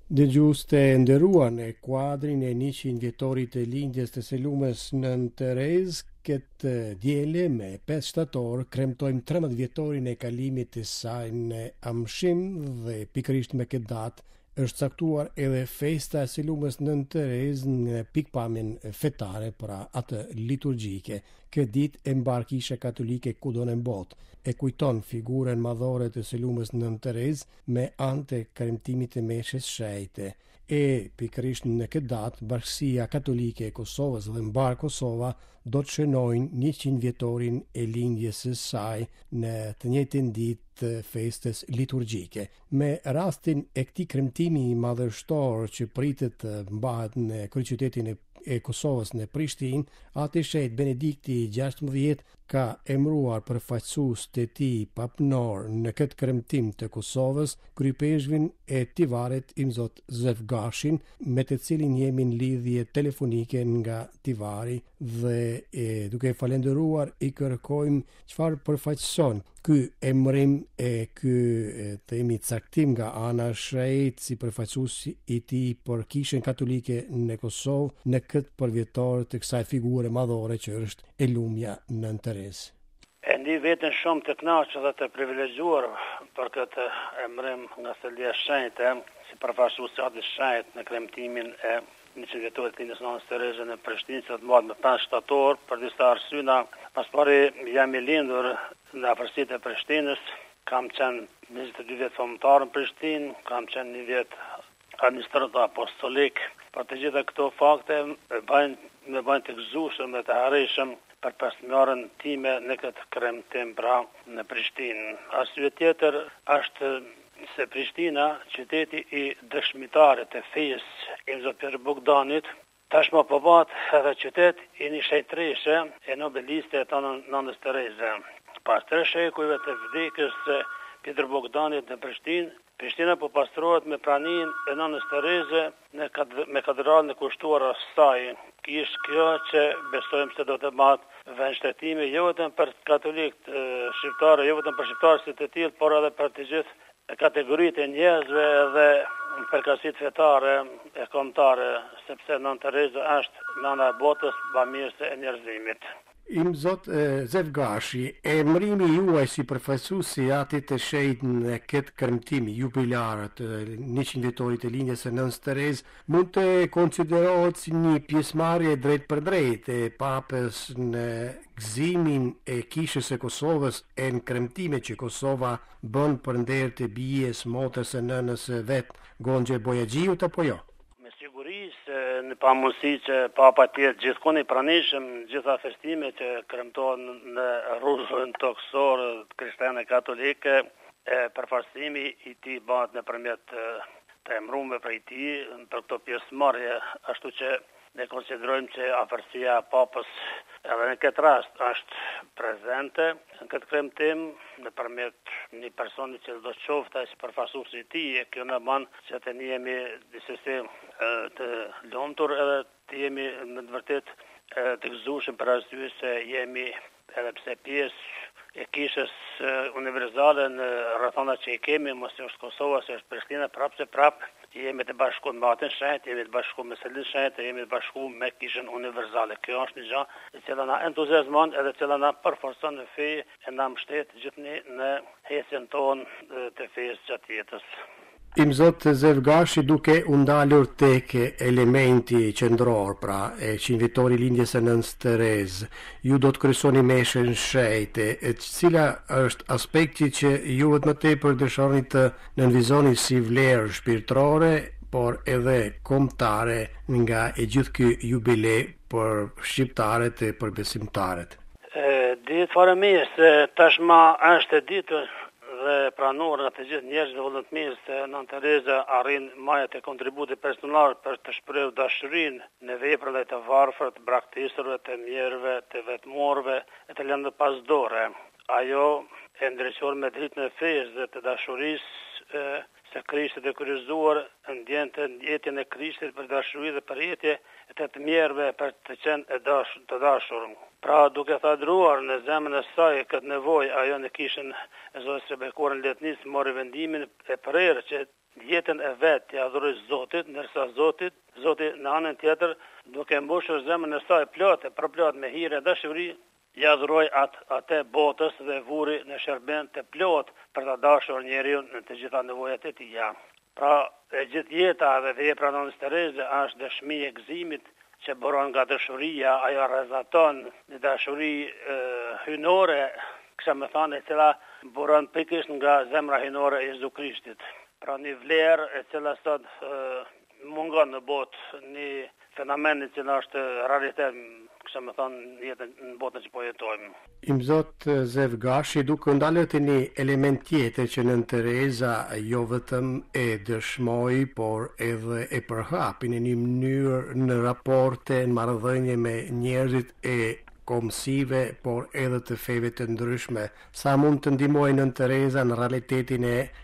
Dëgjues të nderuar në kuadrin e 100 vjetorit të lindjes të Selumës Nën Terezë, këtë diele me 5 shtator kremtojmë 13 vjetorin e kalimit të saj në Amshim dhe pikërisht me këtë datë është caktuar edhe festa e Selumës Nën Terezë në pikpamjen fetare, pra atë liturgjike. Këtë ditë e mbar Kisha Katolike kudo në botë e kujton figurën madhore të Selumës Nën Terezë me anë të kremtimit të meshës shejte. E pikërisht në këtë datë, Bashkia Katolike e Kosovës dhe Mbar Kosova do të shënojnë 100 vjetorin e lindjes së saj në të njëjtën ditë të festës liturgjike. Me rastin e këtij kremtimi madhështor që pritet të mbahet në kryeqytetin e Kosovës në Prishtinë, Ati Shejt Benedikti 16 ka emëruar përfaqësues të tij papnor në këtë kremtim të Kosovës, kryepeshvin e Tivaret Imzot Zefgashin, me të cilin jemi në lidhje telefonike nga Tivari dhe duke falenderuar i kërkojmë çfarë përfaqëson ky emërim e ky themi caktim nga ana e Shejt si përfaqësues i tij për Kishën Katolike në Kosovë në këtë përvjetor të kësaj figure madhore që është Elumja Nën Terezë. E ndi vetën shumë të kënaqur dhe të privilegjuar për këtë emërim nga Selia Shejte, si përfaqësues i Atit Shejt në kremtimin e 100 vjetorit të lindjes Nën Terezë në Prishtinë, që do të mbahet me 5 shtator për disa arsyena. Pas pari jam i lindur në afërsitë e Prishtinës, kam qenë 22 vjet fëmijëtar në Prishtinë, kam qenë 1 vjet administrator apostolik. Për të gjitha këto fakte me bajnë të gëzueshëm dhe të harrishëm për pjesëmarrjen time në këtë kremtim pra në Prishtinë. Arsye tjetër është se Prishtina, qyteti i dëshmitarit të fesë i Zot Pjer Bogdanit, tashmë po bëhet edhe qytet i një shenjtëreshe e nobeliste të Nënës Terezë. Pas 3 shekujve të vdekjes së Pjetër Bogdanit në Prishtinë, Prishtina po pastrohet me praninë e Nënës Terezë me katedralën e kushtuar saj. Kishë kjo që besojmë se do të matë vend shtetimi jo vetëm për katolikët shqiptarë, jo vetëm për shqiptarët si të tillë, por edhe për të gjithë kategoritë e njerëzve dhe përkatësitë fetare e kombëtare, sepse Nën Terezë është nëna e botës, bamirëse e njerëzimit. Imzot Zefgashi, emërimi juaj si përfaqësuesi i Atit të Shejt në këtë kremtim jubilar të 100 vjetorit të lindjes së Nënës Terezë mund të konsiderohet si një pjesëmarrje drejt për drejt e Papës në gëzimin e Kishës së Kosovës e në kremtimet që Kosova bën për nder të bijes, motrës së nënës së vet, Gonxhe Bojaxhiut, apo jo? Në pamundësi që Papa tjetë gjithkund i pranishëm gjitha festime që kremtohen në rrugën toksore krishtiane katolike, përfaqësimi i tij bëhet nëpërmjet të emëruarve prej tij për këto pjesëmarrje, ashtu që ne konsiderojmë që afërsia e Papës edhe në këtë rast është prezente në këtë kremtim nëpërmjet një personi që do të qoftë si përfaqësues i tij, kjo na bën që të jemi disi të lumtur edhe të jemi në të vërtet të gëzueshëm për arsye se jemi edhe pse pjesë e kishës universale në rrethonat që i kemi, mos është Kosova, se është Prishtina, prapë jemi të bashkuar me Atin Shejt, jemi të bashkuar me Selin Shejt, jemi të bashkuar me kishën universale. Kjo është një gjë e cila na entuziazmon edhe e cila na përforcon në fe e na mbështet gjithnjë në hesjen tonë të fesë gjatë jetës. Imzot Zefgashi, duke u ndalur tek elementi qendror, pra e 100 vjetori lindjes së Nënës Terezë, ju do të kryesoni meshën shejte, cila është aspekti që ju më tepër dëshironi të nënvizoni si vlerë shpirtërore, por edhe kombëtare nga e gjithë ky jubile për shqiptarët e për besimtarët? Ditë fare mirë se tashma është e ditur dhe pranor nga të gjithë njerëzit vullnetmirë se Nën Terezë arrin majat e kontributit personal për të shprehur dashurinë në veprat e të varfërt, braktisërve, të mjerëve, të vetmorëve e të lëndë pasdore. Ajo e ndriçon me dritën e fesë dhe të dashurisë se Krishti e kryqëzuar ndjente jetën e Krishtit për dashuri dhe për jetje e të mjerëve për të qenë të dashur. Pra duke thadruar në zemrën e saj këtë nevojë, ajo në kishën e Zotit së Bekuar në Letnis mori vendimin e prerë që jetën e vet t'i adhuroj Zotit, ndërsa Zoti në anën tjetër duke mbushur zemrën e saj plotë, përplot me hire dashuri, i adhuroi atë botës dhe vuri në shërben të plot për ta dashur njeriu në të gjitha nevojat e tij. Pra, e gjithë jeta dhe vepra e Nënës Tereze është dëshmi e gëzimit që buron nga dashuria, ajo rrezaton në dashuri hynore, kisha më thënë, e cila buron pikërisht nga zemra hynore e Jezu Krishtit. Pra një vlerë e cila sot mungon në botë, një fenomen i cila është realitet, kisha më thënë, në botën që po jetojmë. Im zot Zev Gashi, duke ndalët e një element tjetër që Nën Tereza jo vetëm e dëshmoi, por edhe e përhapi në një mënyrë në raporte, në marrëdhënie me njerëzit e komësive, por edhe të feve të ndryshme. Sa mund të ndihmojë Nën Tereza në realitetin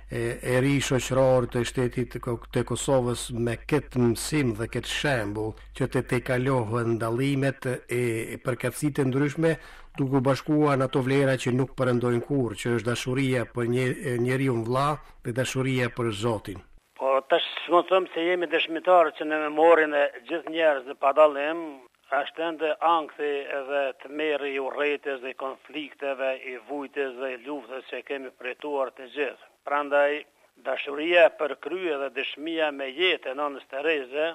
e ri shoqëror të shtetit të Kosovës me këtë mësim dhe këtë shembull që të tejkalohen ndallimet e përkatësitë të ndryshme, duke bashkuar në ato vlera që nuk përëndojnë kur, që është dashuria për njeriu vëlla dhe dashuria për Zotin. Po tash mund të them se jemi dëshmitarë që në memorin e gjithë njerëzve pa dallim është ende ankthi edhe të merri i urrëties dhe i konflikteve, i vujtjes dhe i luftës që kemi përjetuar të gjithë. Prandaj dashuria për krye dhe dëshmia me jetë e Nënës Tereze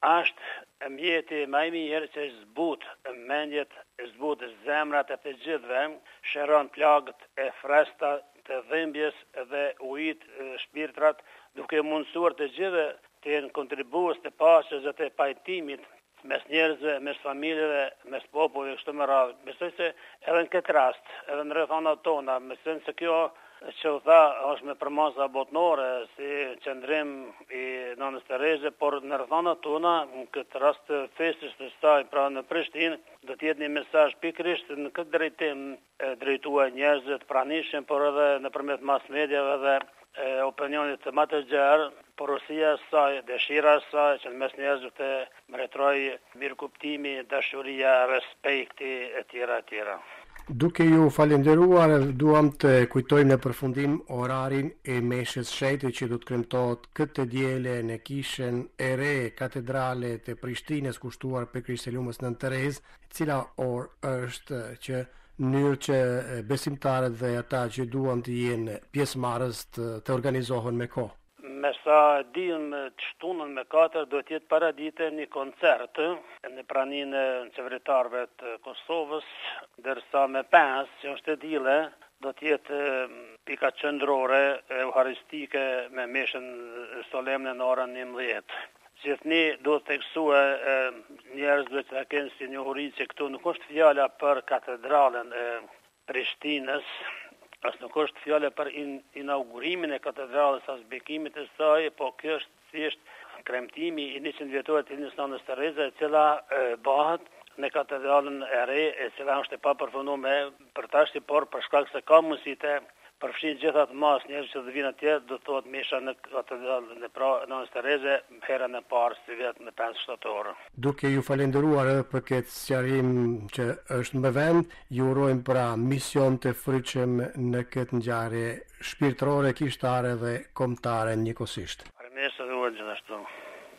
është mjeti më i mirë që zbut mendjet, zbut zemrat e të gjithëve, shëron plagët e fresta të dhimbjes dhe ujit shpirtrat, duke mundësuar të gjithë të jenë kontribues të paqes dhe të pajtimit mes njerëzve, mes familjeve, mes popullit, kështu me radhë. Besoj se edhe në këtë rast, edhe në rrethonat tona, besoj se kjo që u tha është me përmasa botnore, si qëndrim i Nënës Tereze, por në rrethonat tona, në këtë rast të festës të saj, pra në Prishtinë, do të jetë një mesazh pikërisht në këtë drejtim drejtuar njerëzve të pranishëm, por edhe nëpërmjet mass mediave dhe opinionit të më të gjerë, porosia e saj, dëshira e saj që në mes njerëzve të mbretëroj mirëkuptimi, dashuria, respekti e tjera. Duke ju falenderuar, duam të kujtojmë në përfundim orarin e meshës shejtë që do të kremtohet këtë diele në kishën e re katedrale të Prishtinës kushtuar për Krishtelumës Nën Terezë, cila orë është që mënyrë që besimtarët dhe ata që duan të jenë pjesëmarrës të organizohen me kohë. Me sa dim të shtunën me 4 do të jetë paradite një koncert në praninë e qeveritarëve të Kosovës, ndërsa me 5, që është e dile, do të jetë pika qendrore euharistike me meshën solemne në orën 11. Gjithni do të theksua njerëzve që kenë si njohuri që këtu nuk është fjala për katedralen e Prishtinës, as nuk është fjala për inaugurimin e katedrales as bekimit e saj, po kjo është thjesht kremtimi i 100 vjetorit të Linjës Nënës Tereze, e cila bëhet në katedralen e re, e cila është e papërfunduar për tash, por për shkak se ka mundësi të përfshin gjithat mas njerëz që do vinë atje, do të thotë mesha në katedralën e Nënës Tereze herën e parë si vetë në 5 shtator. Duke ju falenderuar edhe për këtë sqarim që është më vend, ju urojmë pra mision të fryqëm në këtë ngjarje shpirtërore, kishtare dhe kombëtare njëkohësisht. Përmesë dhe gjithashtu.